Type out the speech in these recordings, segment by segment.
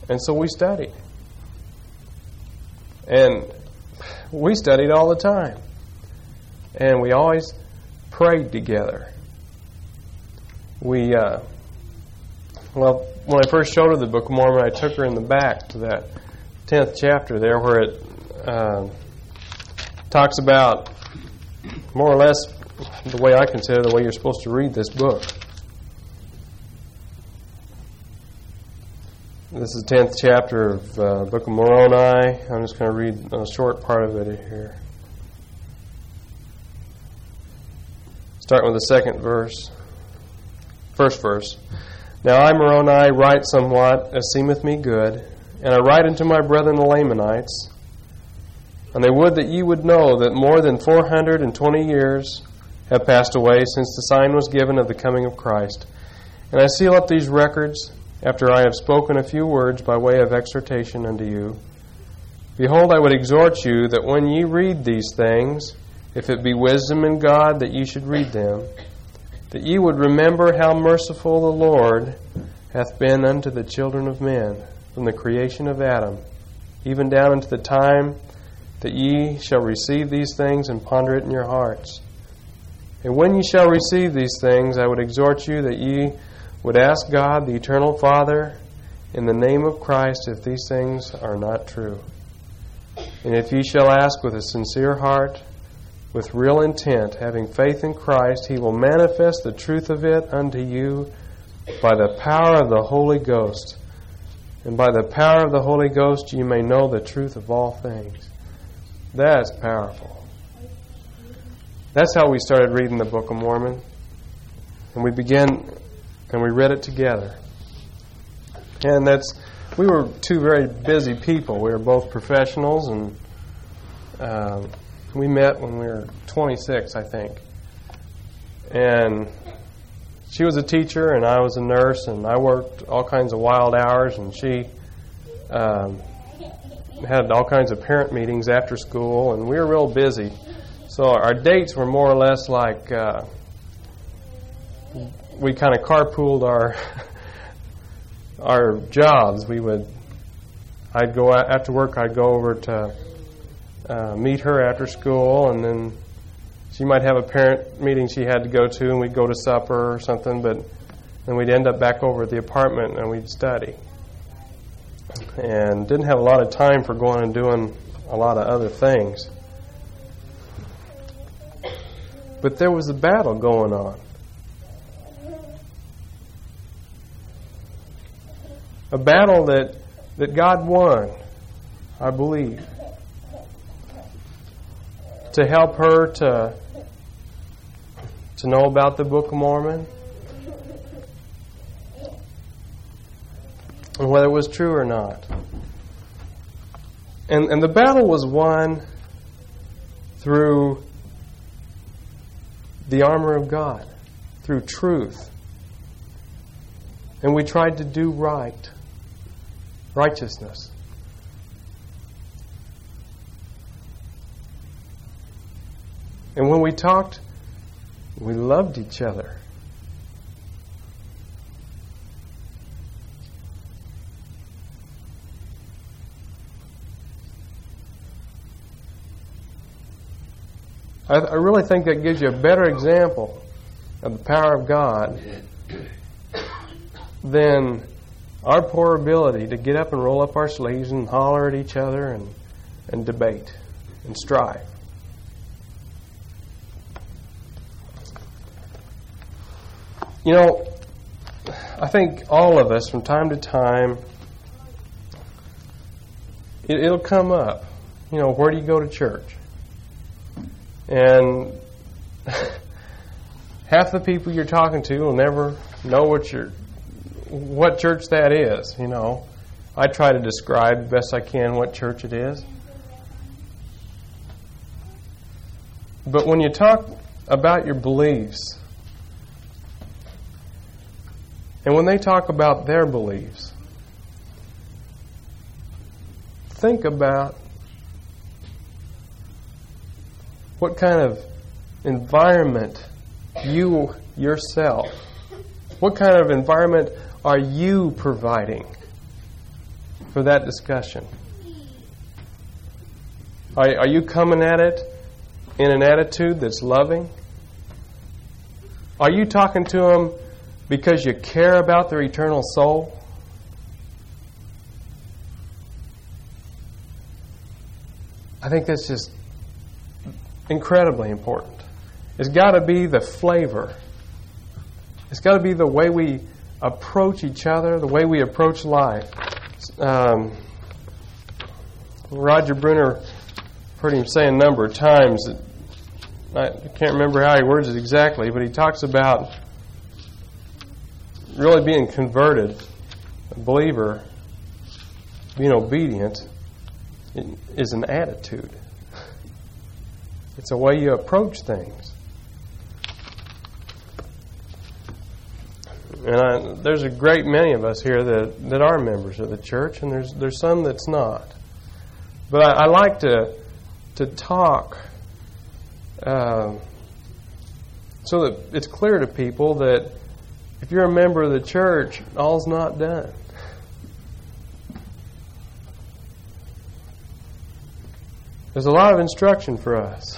And so we studied. And we studied all the time. And we always prayed together. When I first showed her the Book of Mormon, I took her in the back to that 10th chapter there where it talks about more or less the way I consider the way you're supposed to read this book. This is the 10th chapter of Book of Moroni. I'm just going to read a short part of it here. Starting with the first verse. Now I, Moroni, write somewhat as seemeth me good, and I write unto my brethren the Lamanites, and they would that ye would know that more than 420 years have passed away since the sign was given of the coming of Christ. And I seal up these records after I have spoken a few words by way of exhortation unto you. Behold, I would exhort you that when ye read these things, if it be wisdom in God that ye should read them, that ye would remember how merciful the Lord hath been unto the children of men from the creation of Adam, even down unto the time that ye shall receive these things and ponder it in your hearts. And when ye shall receive these things, I would exhort you that ye would ask God, the eternal Father, in the name of Christ, if these things are not true. And if ye shall ask with a sincere heart, with real intent, having faith in Christ, He will manifest the truth of it unto you by the power of the Holy Ghost. And by the power of the Holy Ghost you may know the truth of all things. That's powerful. That's how we started reading the Book of Mormon. And we began, and we read it together. And we were two very busy people. We were both professionals, and we met when we were 26, I think. And she was a teacher, and I was a nurse, and I worked all kinds of wild hours, and she had all kinds of parent meetings after school, and we were real busy. So our dates were more or less like we kind of carpooled our jobs. I'd go after work. I'd go over to meet her after school, and then she might have a parent meeting she had to go to, and we'd go to supper or something, but then we'd end up back over at the apartment and we'd study. And didn't have a lot of time for going and doing a lot of other things. But there was a battle going on. A battle that God won, I believe, to help her to know about the Book of Mormon and whether it was true or not. And the battle was won through the armor of God, through truth. And we tried to do righteousness. And when we talked, we loved each other. I really think that gives you a better example of the power of God than our poor ability to get up and roll up our sleeves and holler at each other and debate and strive. You know, I think all of us from time to time, it'll come up. You know, where do you go to church? And half the people you're talking to will never know what church that is. You know, I try to describe the best I can what church it is. But when you talk about your beliefs, and when they talk about their beliefs, think about what kind of environment what kind of environment are you providing for that discussion? Are you coming at it in an attitude that's loving? Are you talking to them because you care about their eternal soul? I think that's just incredibly important. It's got to be the flavor. It's got to be the way we approach each other, the way we approach life. Roger Bruner, heard him say a number of times, I can't remember how he words it exactly, but he talks about really being converted, a believer, being obedient, is an attitude. It's a way you approach things. And there's a great many of us here that are members of the church, and there's some that's not. But I like to talk so that it's clear to people that if you're a member of the church, all's not done. There's a lot of instruction for us.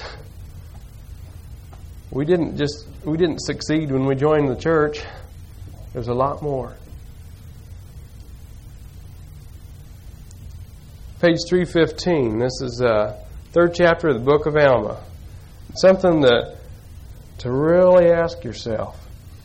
We didn't succeed when we joined the church. There's a lot more. Page 315. This is third chapter of the book of Alma. Something to really ask yourself.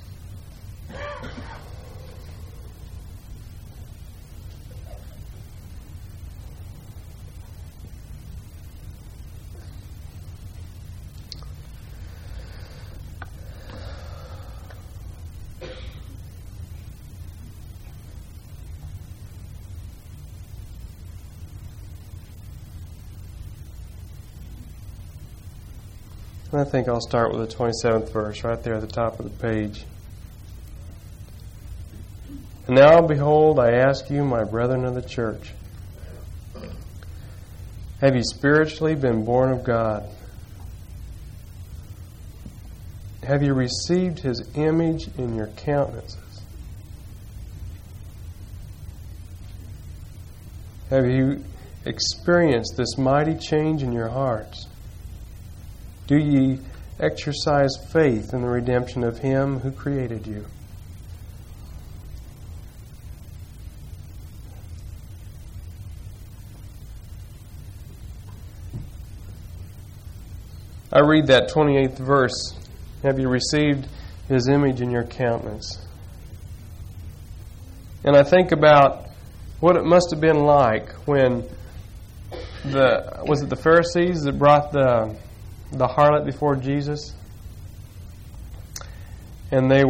I think I'll start with the 27th verse right there at the top of the page. And now, behold, I ask you, my brethren of the church, have you spiritually been born of God? Have you received His image in your countenances? Have you experienced this mighty change in your hearts? Do ye exercise faith in the redemption of Him who created you? I read that 28th verse. Have you received His image in your countenance? And I think about what it must have been like when was it the Pharisees that brought the harlot before Jesus, and they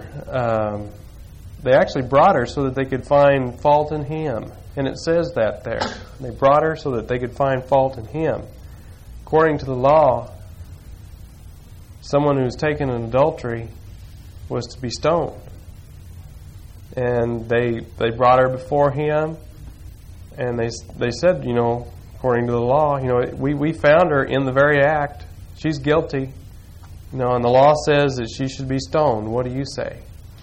actually brought her so that they could find fault in Him, and it says that there. They brought her so that they could find fault in Him. According to the law, someone who's taken an adultery was to be stoned, and they brought her before Him, and they said, according to the law, we found her in the very act. She's guilty. And the law says that she should be stoned. What do you say?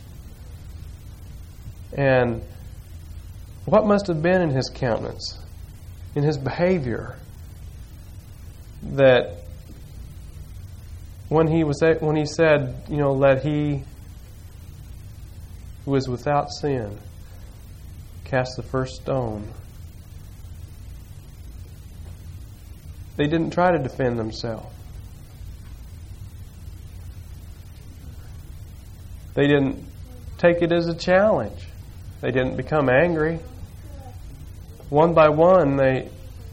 And what must have been in his countenance, in his behavior, that when he said, let he who is without sin cast the first stone. They didn't try to defend themselves. They didn't take it as a challenge. They didn't become angry. One by one, they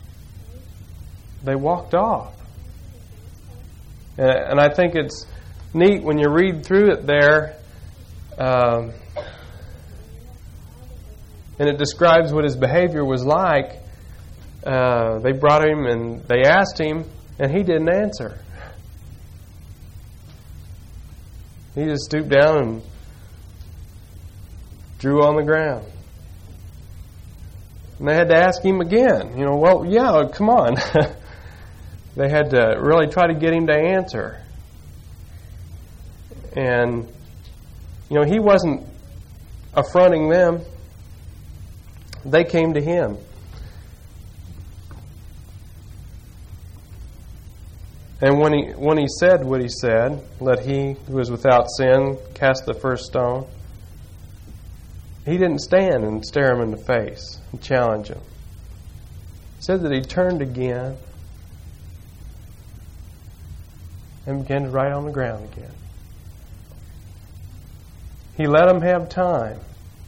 walked off. And I think it's neat when you read through it there, and it describes what his behavior was like. They brought him and they asked him, and he didn't answer. He just stooped down and drew on the ground. And they had to ask him again. Come on. They had to really try to get him to answer. And, he wasn't affronting them. They came to him. And when he said what he said, let he who is without sin cast the first stone, he didn't stand and stare him in the face and challenge him. It said that he turned again and began to write on the ground again. He let him have time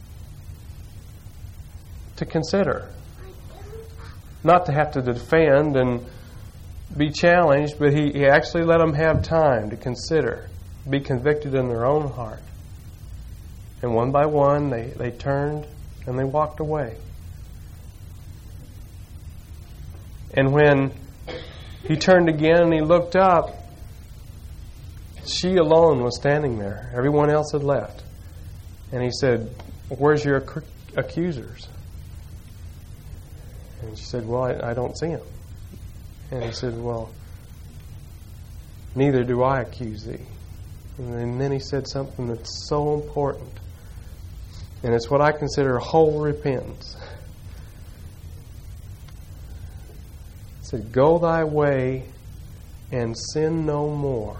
to consider. Not to have to defend and be challenged, but he actually let them have time to consider, be convicted in their own heart. And one by one, they turned and they walked away. And when he turned again and he looked up, she alone was standing there. Everyone else had left. And he said, "Where's your accusers?" And she said, "Well, I don't see them." And he said, "Well, neither do I accuse thee." And then he said something that's so important. And it's what I consider whole repentance. He said, "Go thy way and sin no more."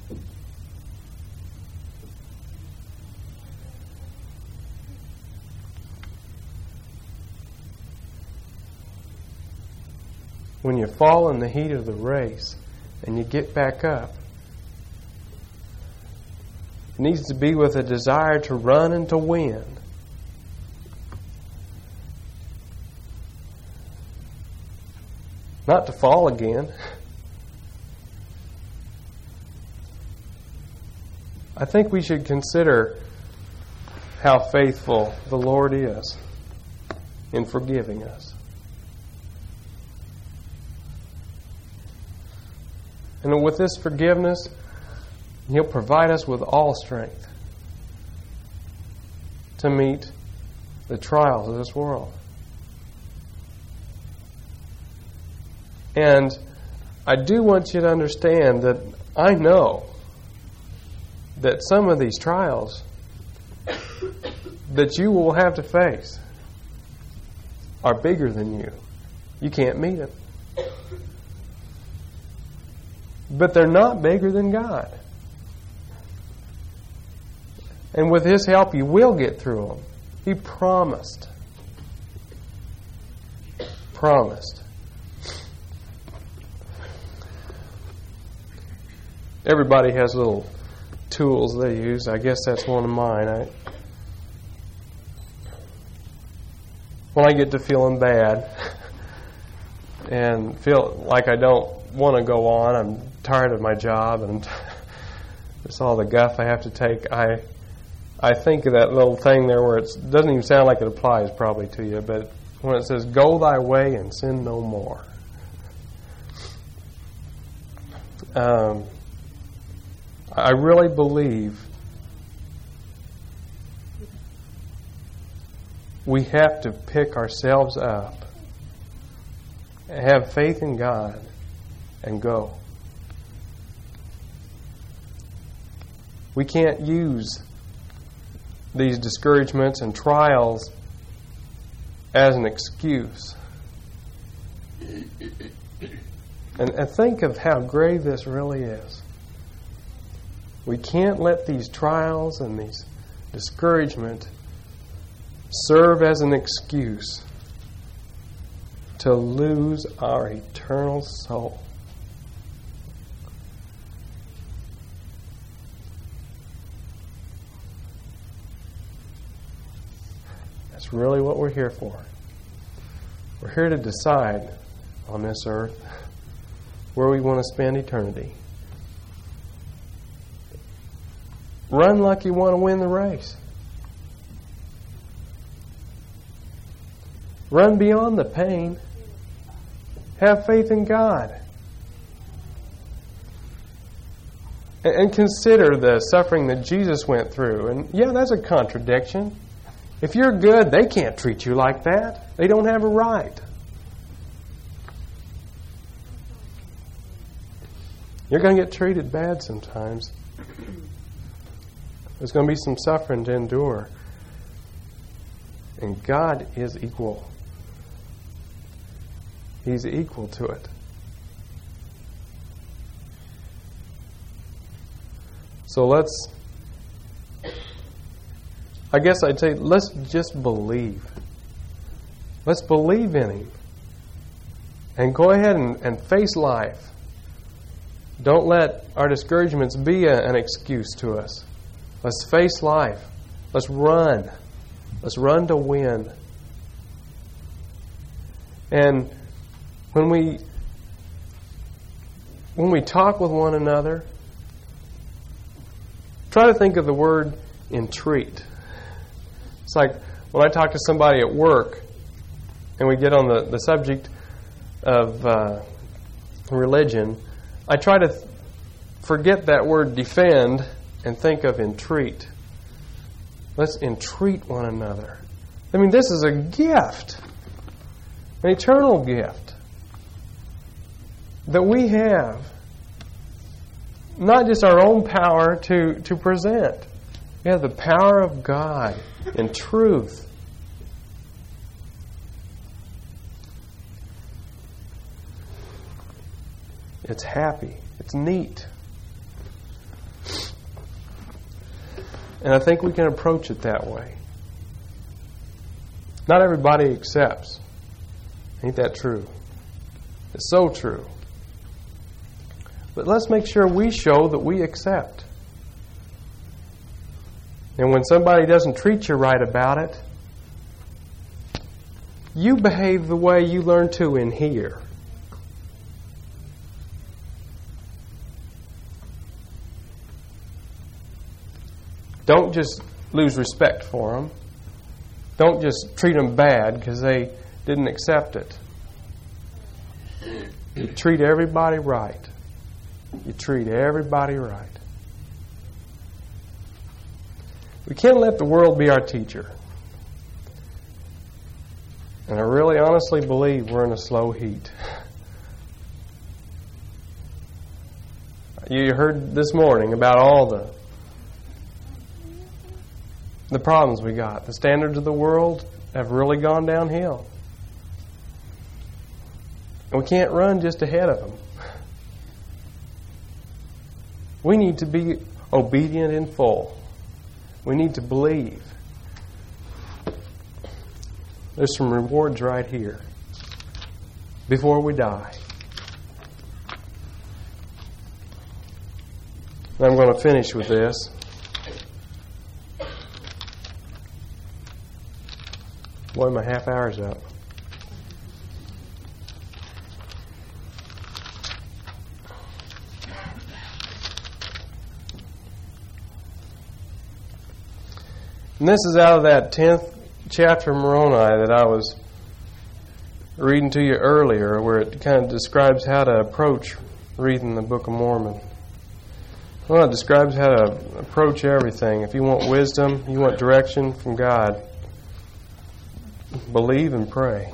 When you fall in the heat of the race and you get back up, it needs to be with a desire to run and to win. Not to fall again. I think we should consider how faithful the Lord is in forgiving us. And with this forgiveness, He'll provide us with all strength to meet the trials of this world. And I do want you to understand that I know that some of these trials that you will have to face are bigger than you. You can't meet them. But they're not bigger than God. And with His help, you will get through them. He promised. Promised. Everybody has little tools they use. I guess that's one of mine. When I get to feeling bad and feel like I don't want to go on, I'm tired of my job and it's all the guff I have to take, I think of that little thing there where it doesn't even sound like it applies probably to you, but when it says, "Go thy way and sin no more." I really believe we have to pick ourselves up, have faith in God, and go. We can't use these discouragements and trials as an excuse. And think of how grave this really is. We can't let these trials and these discouragement serve as an excuse to lose our eternal soul. That's really what we're here for. We're here to decide on this earth where we want to spend eternity. Run like you want to win the race. Run beyond the pain. Have faith in God. And consider the suffering that Jesus went through. And yeah, that's a contradiction. If you're good, they can't treat you like that. They don't have a right. You're going to get treated bad sometimes. There's going to be some suffering to endure. And God is equal He's equal to it. So let's just believe. Let's believe in Him. And go ahead and face life. Don't let our discouragements be an excuse to us. Let's face life. Let's run. Let's run to win. And when we talk with one another, try to think of the word entreat. It's like when I talk to somebody at work and we get on the subject of religion, I try to forget that word defend and think of entreat. Let's entreat one another. I mean, this is a gift, an eternal gift that we have. Not just our own power to present. We have the power of God in truth. It's happy. It's neat. And I think we can approach it that way. Not everybody accepts. Ain't that true? It's so true. But let's make sure we show that we accept. And when somebody doesn't treat you right about it, you behave the way you learn to in here. Don't just lose respect for them. Don't just treat them bad because they didn't accept it. You treat everybody right. You treat everybody right. We can't let the world be our teacher. And I really honestly believe we're in a slow heat. You heard this morning about all the problems we got. The standards of the world have really gone downhill. And we can't run just ahead of them. We need to be obedient in full. We need to believe. There's some rewards right here before we die. And I'm going to finish with this. Boy, my half hour's up. And this is out of that 10th chapter of Moroni that I was reading to you earlier, where it kind of describes how to approach reading the Book of Mormon. Well, it describes how to approach everything. If you want wisdom, you want direction from God, believe and pray.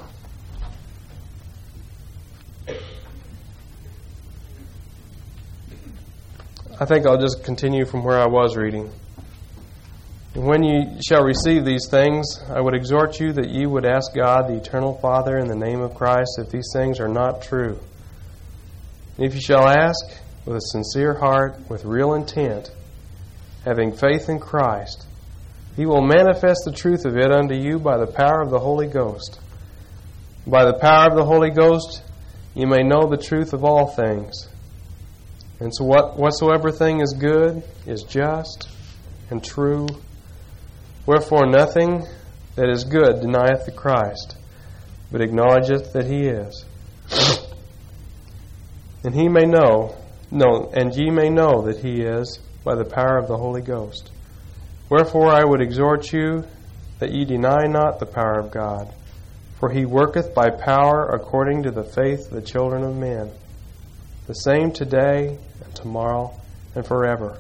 I think I'll just continue from where I was reading. When you shall receive these things, I would exhort you that you would ask God, the Eternal Father, in the name of Christ, if these things are not true. And if you shall ask with a sincere heart, with real intent, having faith in Christ, He will manifest the truth of it unto you by the power of the Holy Ghost. By the power of the Holy Ghost, you may know the truth of all things. And so whatsoever thing is good, is just, and true. Wherefore nothing that is good denieth the Christ, but acknowledgeth that He is. And ye may know that He is by the power of the Holy Ghost. Wherefore I would exhort you that ye deny not the power of God, for He worketh by power according to the faith of the children of men, the same today and tomorrow and forever.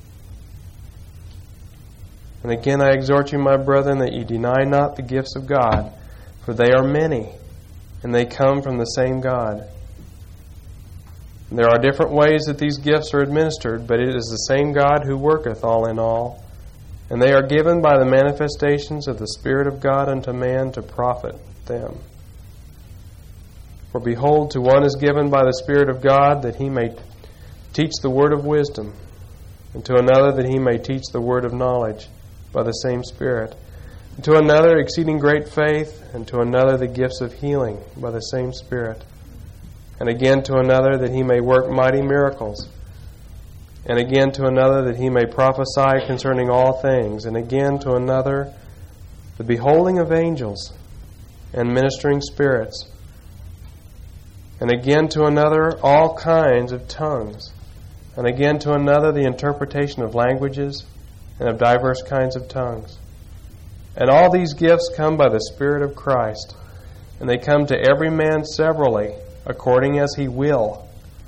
And again I exhort you, my brethren, that ye deny not the gifts of God, for they are many, and they come from the same God. And there are different ways that these gifts are administered, but it is the same God who worketh all in all. And they are given by the manifestations of the Spirit of God unto man to profit them. For behold, to one is given by the Spirit of God that he may teach the word of wisdom, and to another that he may teach the word of knowledge by the same Spirit, and to another exceeding great faith, and to another the gifts of healing by the same Spirit, and again to another that he may work mighty miracles, and again to another that he may prophesy concerning all things, and again to another the beholding of angels and ministering spirits, and again to another all kinds of tongues, and again to another the interpretation of languages and of diverse kinds of tongues. And all these gifts come by the Spirit of Christ, and they come to every man severally, according as he will.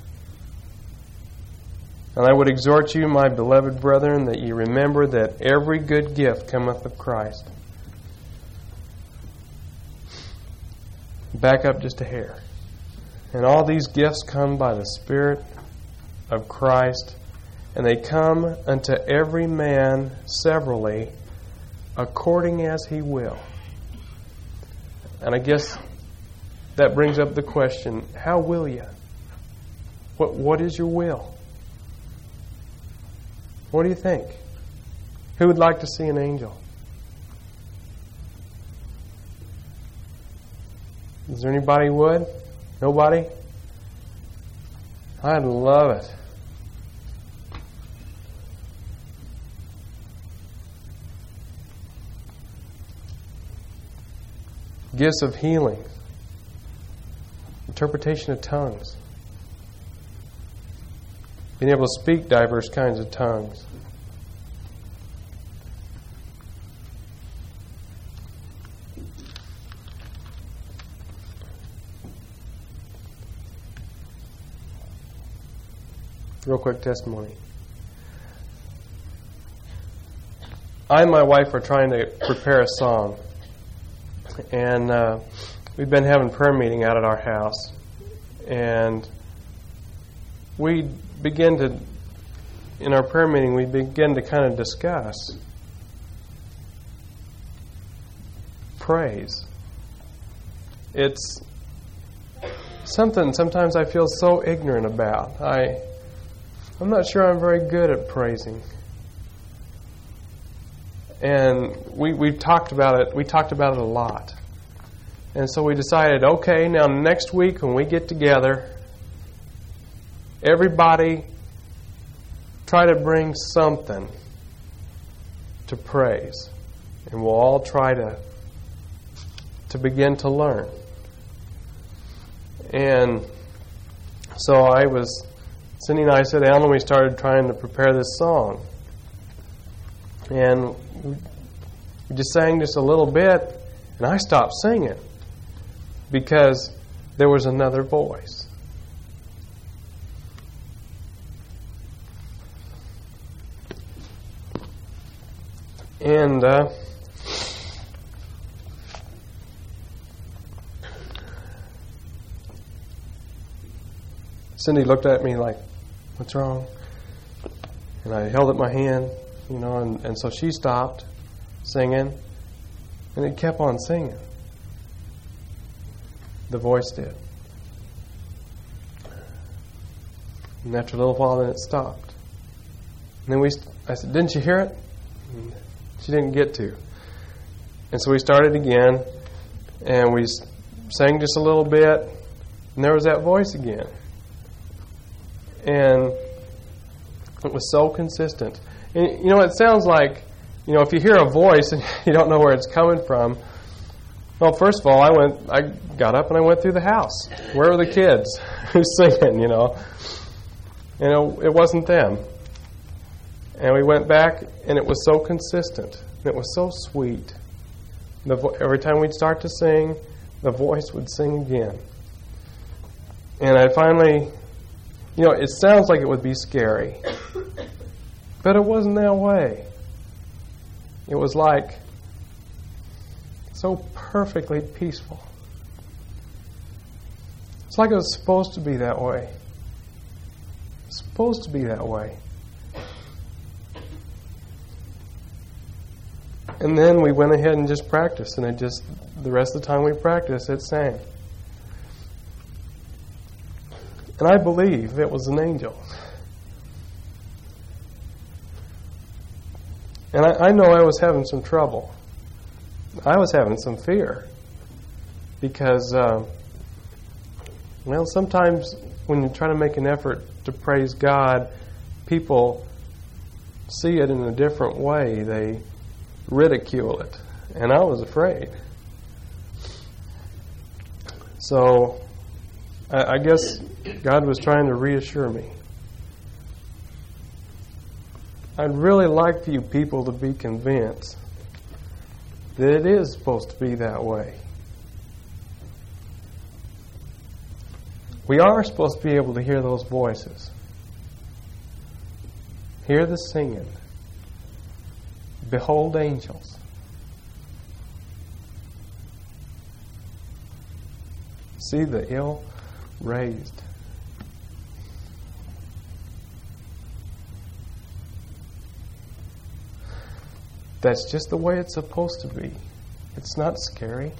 And I would exhort you, my beloved brethren, that ye remember that every good gift cometh of Christ. Back up just a hair. And all these gifts come by the Spirit of Christ, and they come unto every man severally, according as he will. And I guess that brings up the question, how will you? What is your will? What do you think? Who would like to see an angel? Is there anybody who would? Nobody? I'd love it. Gifts of healing, interpretation of tongues, being able to speak diverse kinds of tongues. Real quick testimony. I and my wife are trying to prepare a song. And we've been having prayer meeting out at our house. And we begin to, in our prayer meeting, we begin to kind of discuss praise. It's something sometimes I feel so ignorant about. I'm not sure I'm very good at praising. And we talked about it. We talked about it a lot. And so we decided, okay, now next week when we get together, everybody try to bring something to praise. And we'll all try to begin to learn. And so Cindy and I sat down and we started trying to prepare this song. And we just sang just a little bit, and I stopped singing because there was another voice. And Cindy looked at me like, "What's wrong?" And I held up my hand. And so she stopped singing, and it kept on singing. The voice did. And after a little while, then it stopped. And then I said, "Didn't you hear it?" And she didn't get to. And so we started again, and we sang just a little bit, and there was that voice again. And it was so consistent. And, it sounds like, if you hear a voice and you don't know where it's coming from, well, first of all, I got up and I went through the house. Where were the kids? Who's singing, And it wasn't them. And we went back, and it was so consistent. And it was so sweet. Every time we'd start to sing, the voice would sing again. And I finally, it sounds like it would be scary. But it wasn't that way. It was like so perfectly peaceful. It's like it was supposed to be that way. It's supposed to be that way. And then we went ahead and just practiced, and the rest of the time we practiced, it sang. And I believe it was an angel. And I know I was having some trouble. I was having some fear. Because, sometimes when you try to make an effort to praise God, people see it in a different way. They ridicule it. And I was afraid. So, I guess God was trying to reassure me. I'd really like for you people to be convinced that it is supposed to be that way. We are supposed to be able to hear those voices. Hear the singing. Behold angels. See the ill raised. That's just the way it's supposed to be. It's not scary.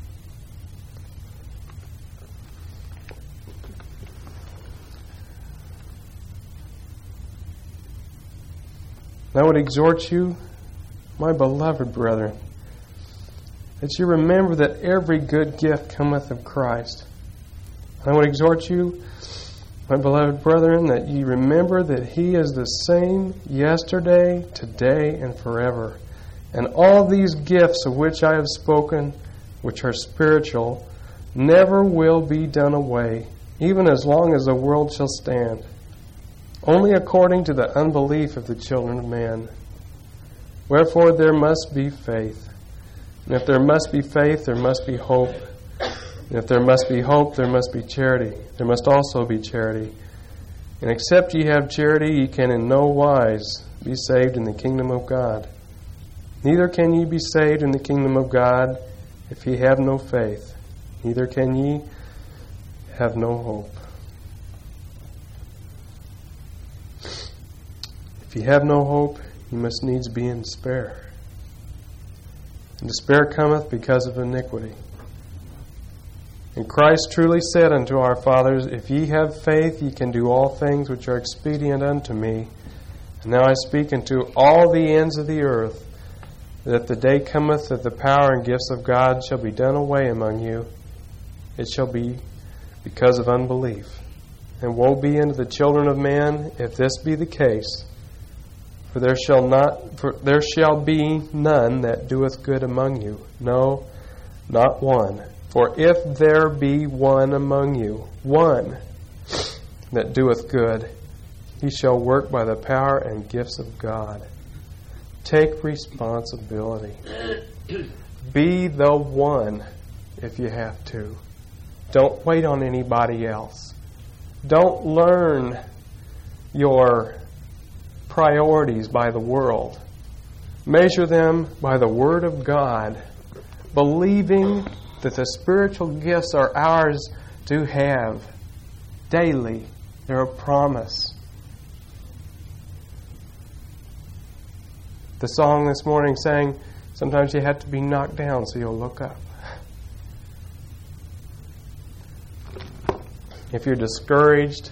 I would exhort you, my beloved brethren, that you remember that every good gift cometh of Christ. I would exhort you, my beloved brethren, that ye remember that He is the same yesterday, today, and forever. And all these gifts of which I have spoken, which are spiritual, never will be done away, even as long as the world shall stand, only according to the unbelief of the children of man. Wherefore there must be faith. And if there must be faith, there must be hope. And if there must be hope, there must be charity. There must also be charity. And except ye have charity, ye can in no wise be saved in the kingdom of God. Neither can ye be saved in the kingdom of God if ye have no faith. Neither can ye have no hope. If ye have no hope, ye must needs be in despair. And despair cometh because of iniquity. And Christ truly said unto our fathers, If ye have faith, ye can do all things which are expedient unto me. And now I speak unto all the ends of the earth, that the day cometh that the power and gifts of God shall be done away among you. It shall be because of unbelief. And woe be unto the children of man, if this be the case. For there shall be none that doeth good among you, no, not one. For if there be one among you, one that doeth good, he shall work by the power and gifts of God. Take responsibility. Be the one if you have to. Don't wait on anybody else. Don't learn your priorities by the world. Measure them by the Word of God, believing that the spiritual gifts are ours to have daily. They're a promise. The song this morning sang, sometimes you have to be knocked down so you'll look up. If you're discouraged,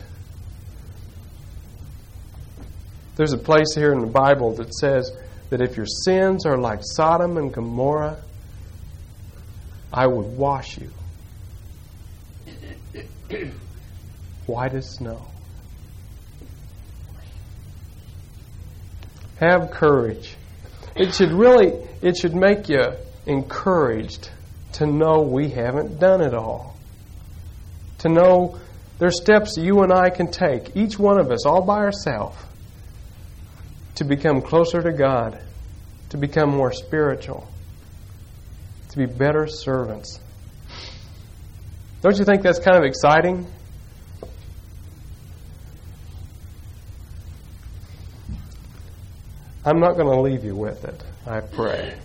there's a place here in the Bible that says that if your sins are like Sodom and Gomorrah, I would wash you white as snow. Have courage. It should make you encouraged to know we haven't done it all. To know there's steps you and I can take, each one of us, all by ourselves, to become closer to God, to become more spiritual, to be better servants. Don't you think that's kind of exciting? I'm not going to leave you with it, I pray.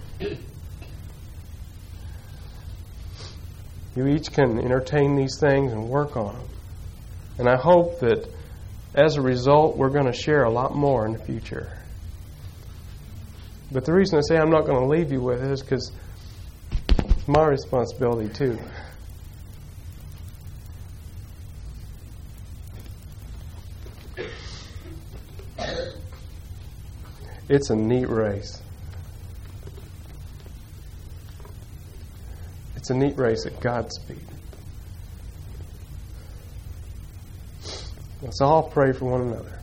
You each can entertain these things and work on them. And I hope that as a result, we're going to share a lot more in the future. But the reason I say I'm not going to leave you with it is because it's my responsibility too. It's a neat race. It's a neat race at God's speed. Let's all pray for one another.